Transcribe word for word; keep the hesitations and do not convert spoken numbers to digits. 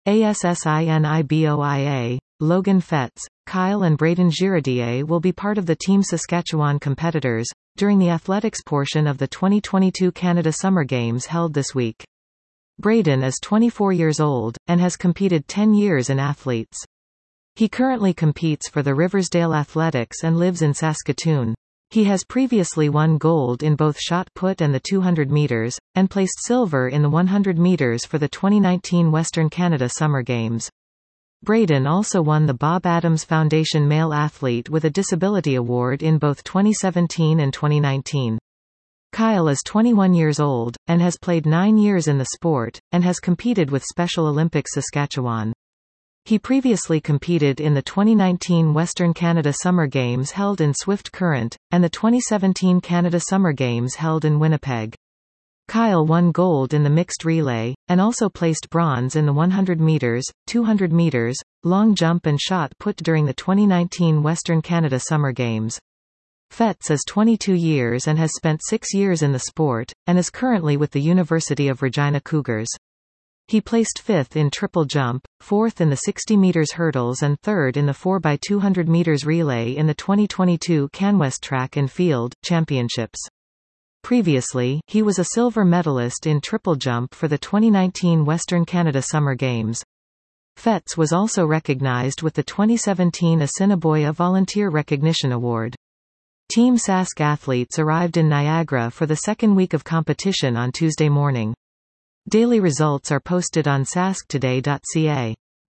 ASSINIBOIA, Logan Fetts, Kyle and Braden Girardier will be part of the Team Saskatchewan competitors during the athletics portion of the twenty twenty-two Canada Summer Games held this week. Braden is twenty-four years old, and has competed ten years in athletes. He currently competes for the Riversdale Athletics and lives in Saskatoon. He has previously won gold in both shot put and the two hundred meters, and placed silver in the one hundred meters for the twenty nineteen Western Canada Summer Games. Braden also won the Bob Adams Foundation Male Athlete with a Disability Award in both twenty seventeen and twenty nineteen. Kyle is twenty-one years old, and has played nine years in the sport, and has competed with Special Olympics Saskatchewan. He previously competed in the twenty nineteen Western Canada Summer Games held in Swift Current, and the twenty seventeen Canada Summer Games held in Winnipeg. Kyle won gold in the mixed relay, and also placed bronze in the one hundred meters, two hundred meters, long jump and shot put during the twenty nineteen Western Canada Summer Games. Fetts is twenty-two years and has spent six years in the sport, and is currently with the University of Regina Cougars. He placed fifth in triple jump, fourth in the sixty meters hurdles and third in the four by two hundred meters relay in the twenty twenty-two CanWest Track and Field Championships. Previously, he was a silver medalist in triple jump for the twenty nineteen Western Canada Summer Games. Fetts was also recognized with the twenty seventeen Assiniboia Volunteer Recognition Award. Team Sask athletes arrived in Niagara for the second week of competition on Tuesday morning. Daily results are posted on sask today dot c a.